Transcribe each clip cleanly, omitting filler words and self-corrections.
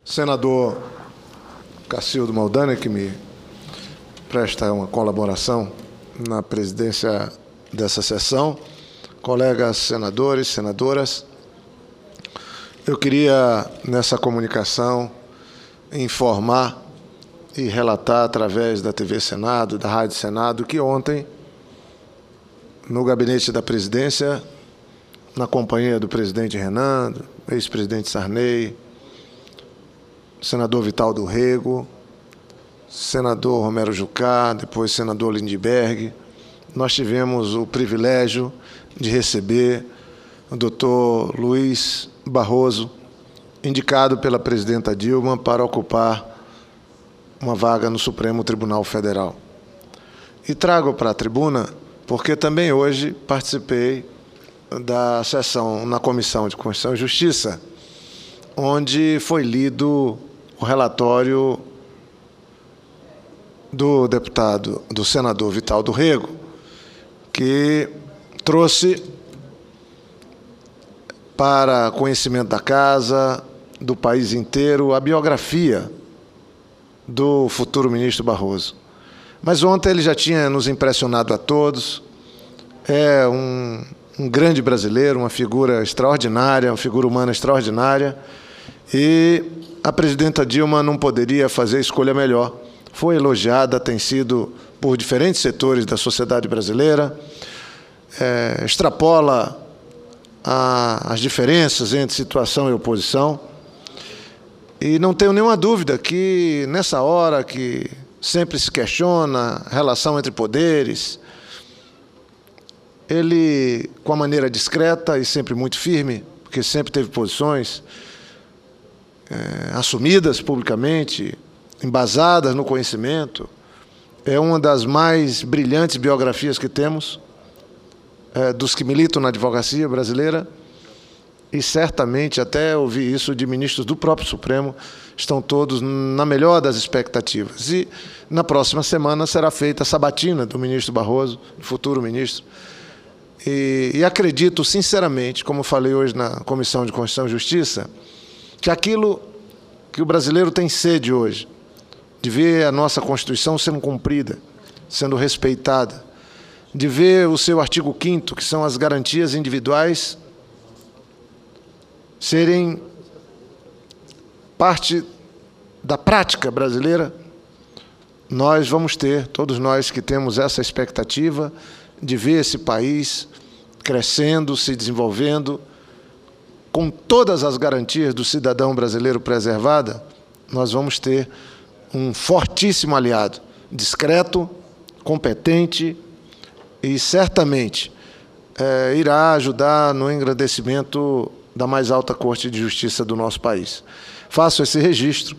Senador Cacildo Maldana, que me presta uma colaboração na presidência dessa sessão, colegas senadores, senadoras, eu queria, nessa comunicação, informar e relatar através da TV Senado, da Rádio Senado, que ontem, no gabinete da presidência, na companhia do presidente Renan, ex-presidente Sarney, senador Vital do Rego, senador Romero Jucá, depois senador Lindbergh, nós tivemos o privilégio de receber o doutor Luiz Barroso, indicado pela presidenta Dilma para ocupar uma vaga no Supremo Tribunal Federal. E trago para a tribuna, porque também hoje participei da sessão na Comissão de Constituição e Justiça, onde foi lido o relatório do deputado, do senador Vital do Rego, que trouxe para conhecimento da Casa, do país inteiro, a biografia do futuro ministro Barroso. Mas ontem ele já tinha nos impressionado a todos, é um grande brasileiro, uma figura extraordinária, uma figura humana extraordinária, e a presidenta Dilma não poderia fazer escolha melhor. Foi elogiada, tem sido por diferentes setores da sociedade brasileira, extrapola as diferenças entre situação e oposição, e não tenho nenhuma dúvida que, nessa hora que sempre se questiona a relação entre poderes, ele, com a maneira discreta e sempre muito firme, porque sempre teve posições assumidas publicamente, embasadas no conhecimento, é uma das mais brilhantes biografias que temos, dos que militam na advocacia brasileira, e certamente, até ouvi isso de ministros do próprio Supremo, estão todos na melhor das expectativas. E na próxima semana será feita a sabatina do ministro Barroso, do futuro ministro. E acredito, sinceramente, como falei hoje na Comissão de Constituição e Justiça, que aquilo que o brasileiro tem sede hoje, de ver a nossa Constituição sendo cumprida, sendo respeitada, de ver o seu artigo 5º, que são as garantias individuais, serem parte da prática brasileira, nós vamos ter, todos nós que temos essa expectativa de ver esse país crescendo, se desenvolvendo, com todas as garantias do cidadão brasileiro preservada, nós vamos ter um fortíssimo aliado, discreto, competente e certamente irá ajudar no engrandecimento da mais alta Corte de Justiça do nosso país. Faço esse registro,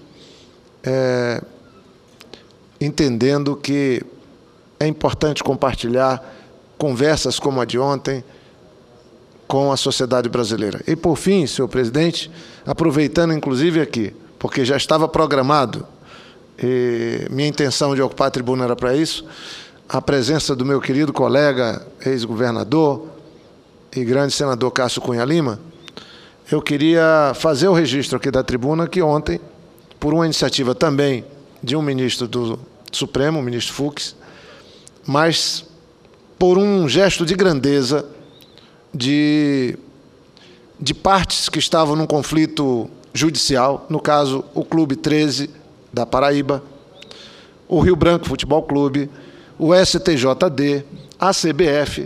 entendendo que é importante compartilhar conversas como a de ontem com a sociedade brasileira. E, por fim, senhor presidente, aproveitando inclusive aqui, porque já estava programado, e minha intenção de ocupar a tribuna era para isso, a presença do meu querido colega, ex-governador e grande senador Cássio Cunha Lima, eu queria fazer o registro aqui da tribuna que ontem, por uma iniciativa também de um ministro do Supremo, o ministro Fux, mas por um gesto de grandeza de partes que estavam num conflito judicial, no caso, o Clube 13 da Paraíba, o Rio Branco Futebol Clube, o STJD, a CBF,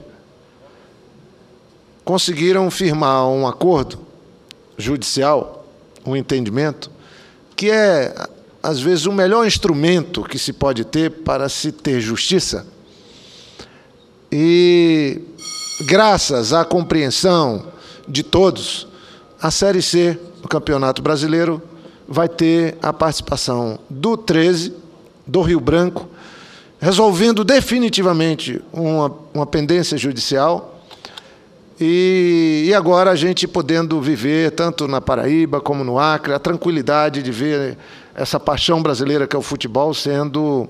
conseguiram firmar um acordo judicial, um entendimento, que é, às vezes, o melhor instrumento que se pode ter para se ter justiça. E, graças à compreensão de todos, a Série C do Campeonato Brasileiro vai ter a participação do 13, do Rio Branco, resolvendo definitivamente uma pendência judicial, e agora a gente podendo viver, tanto na Paraíba como no Acre, a tranquilidade de ver essa paixão brasileira que é o futebol sendo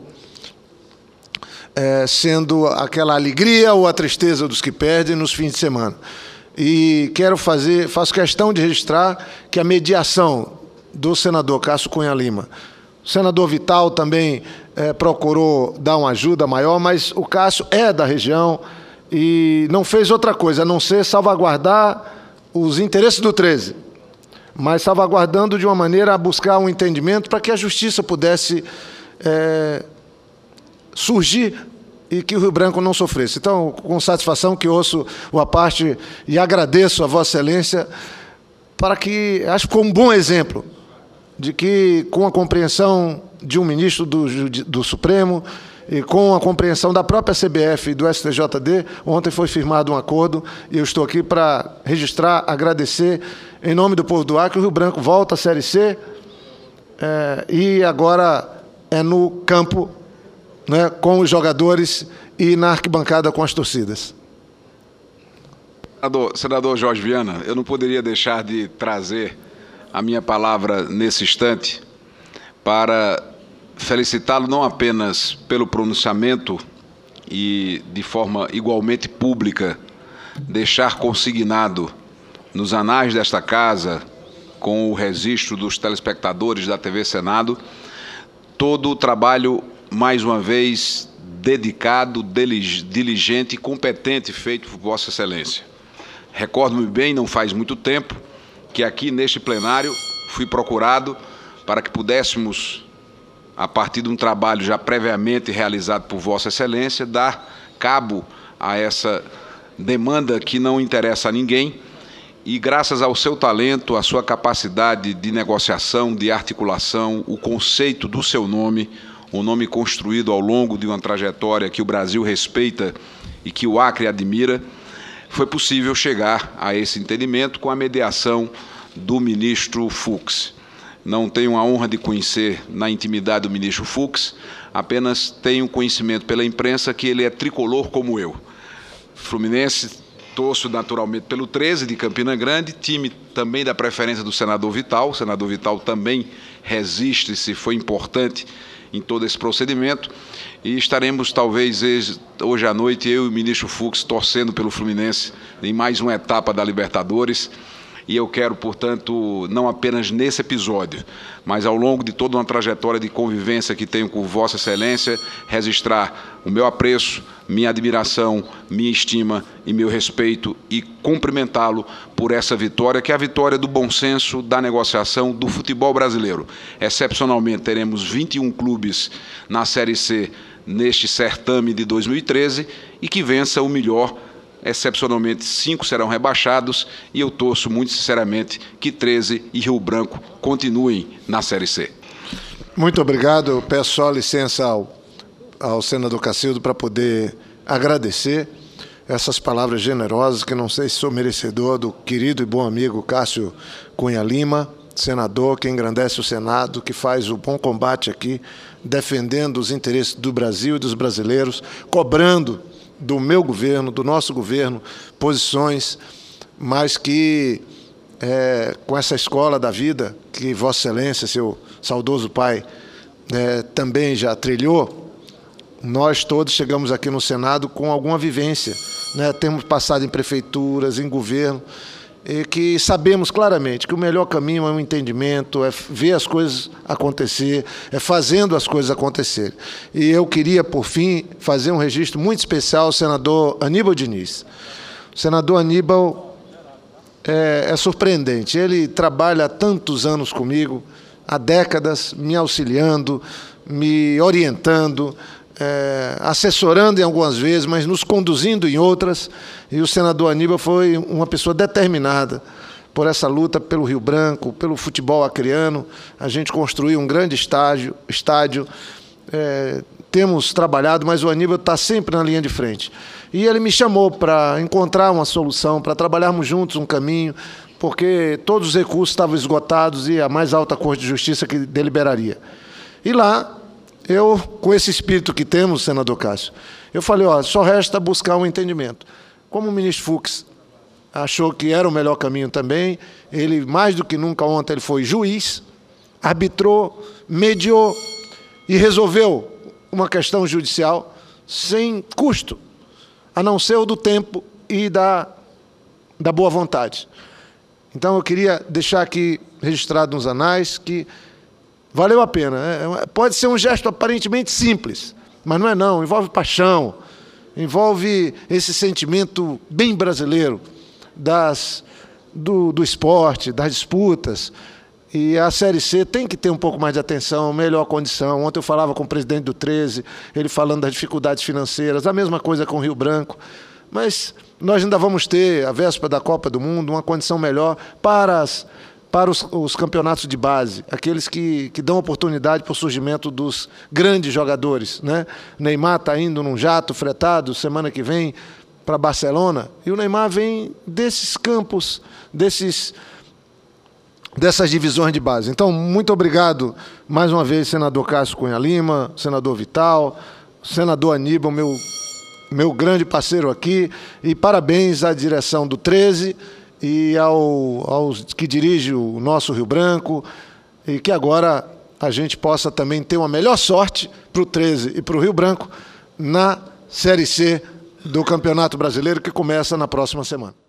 aquela alegria ou a tristeza dos que perdem nos fins de semana. E faço questão de registrar que a mediação do senador Cássio Cunha Lima. O senador Vital também procurou dar uma ajuda maior, mas o Cássio é da região e não fez outra coisa, a não ser salvaguardar os interesses do 13, mas salvaguardando de uma maneira a buscar um entendimento para que a justiça pudesse surgir e que o Rio Branco não sofresse. Então, com satisfação que ouço a parte e agradeço a Vossa Excelência, para que, acho que ficou um bom exemplo de que, com a compreensão de um ministro do Supremo e com a compreensão da própria CBF e do STJD, ontem foi firmado um acordo e eu estou aqui para registrar, agradecer, em nome do povo do Acre, o Rio Branco volta à Série C e agora é no campo, né, com os jogadores e na arquibancada com as torcidas. Senador Jorge Viana, eu não poderia deixar de trazer a minha palavra nesse instante para felicitá-lo não apenas pelo pronunciamento e de forma igualmente pública deixar consignado nos anais desta casa, com o registro dos telespectadores da TV Senado, todo o trabalho, mais uma vez, dedicado, diligente e competente feito por Vossa Excelência. Recordo-me bem, não faz muito tempo, que aqui neste plenário fui procurado para que pudéssemos, a partir de um trabalho já previamente realizado por Vossa Excelência, dar cabo a essa demanda que não interessa a ninguém e, graças ao seu talento, à sua capacidade de negociação, de articulação, o conceito do seu nome, um nome construído ao longo de uma trajetória que o Brasil respeita e que o Acre admira, foi possível chegar a esse entendimento com a mediação do ministro Fux. Não tenho a honra de conhecer na intimidade o ministro Fux, apenas tenho conhecimento pela imprensa que ele é tricolor como eu. Fluminense, torço naturalmente pelo 13 de Campina Grande, time também da preferência do senador Vital. O senador Vital também resiste-se, foi importante em todo esse procedimento, e estaremos talvez hoje à noite, eu e o ministro Fux, torcendo pelo Fluminense em mais uma etapa da Libertadores. E eu quero, portanto, não apenas nesse episódio, mas ao longo de toda uma trajetória de convivência que tenho com Vossa Excelência, registrar o meu apreço, minha admiração, minha estima e meu respeito e cumprimentá-lo por essa vitória, que é a vitória do bom senso, da negociação, do futebol brasileiro. Excepcionalmente, teremos 21 clubes na Série C neste certame de 2013 e que vença o melhor. Excepcionalmente, 5 serão rebaixados e eu torço muito sinceramente que 13 e Rio Branco continuem na Série C. Muito obrigado. Eu peço só licença ao senador Cacildo para poder agradecer essas palavras generosas, que não sei se sou merecedor do querido e bom amigo Cássio Cunha Lima, senador que engrandece o Senado, que faz o bom combate aqui, defendendo os interesses do Brasil e dos brasileiros, cobrando do meu governo, do nosso governo, posições, mas que, com essa escola da vida, que Vossa Excelência, seu saudoso pai, também já trilhou, nós todos chegamos aqui no Senado com alguma vivência, né? Temos passado em prefeituras, em governo, e que sabemos claramente que o melhor caminho é um entendimento, é ver as coisas acontecer, é fazendo as coisas acontecer. E eu queria, por fim, fazer um registro muito especial ao senador Aníbal Diniz. O senador Aníbal é surpreendente. Ele trabalha há tantos anos comigo, há décadas, me auxiliando, me orientando, assessorando em algumas vezes, mas nos conduzindo em outras, e o senador Aníbal foi uma pessoa determinada por essa luta pelo Rio Branco, pelo futebol acreano. A gente construiu um grande estádio, temos trabalhado, mas o Aníbal está sempre na linha de frente. E ele me chamou para encontrar uma solução, para trabalharmos juntos um caminho, porque todos os recursos estavam esgotados e a mais alta Corte de Justiça que deliberaria. E lá, eu, com esse espírito que temos, senador Cássio, eu falei, só resta buscar um entendimento. Como o ministro Fux achou que era o melhor caminho também, ele, mais do que nunca ontem, ele foi juiz, arbitrou, mediou e resolveu uma questão judicial sem custo, a não ser o do tempo e da boa vontade. Então, eu queria deixar aqui registrado nos anais que valeu a pena. Pode ser um gesto aparentemente simples, mas não é não, envolve paixão, envolve esse sentimento bem brasileiro do esporte, das disputas. E a Série C tem que ter um pouco mais de atenção, melhor condição. Ontem eu falava com o presidente do 13, ele falando das dificuldades financeiras, a mesma coisa com o Rio Branco. Mas nós ainda vamos ter, a véspera da Copa do Mundo, uma condição melhor para os campeonatos de base, aqueles que dão oportunidade para o surgimento dos grandes jogadores, né? Neymar está indo num jato fretado semana que vem para Barcelona, e o Neymar vem desses campos, dessas divisões de base. Então, muito obrigado mais uma vez, senador Cássio Cunha Lima, senador Vital, senador Aníbal, meu grande parceiro aqui, e parabéns à direção do 13 e aos que dirigem o nosso Rio Branco, e que agora a gente possa também ter uma melhor sorte para o 13 e para o Rio Branco na Série C do Campeonato Brasileiro, que começa na próxima semana.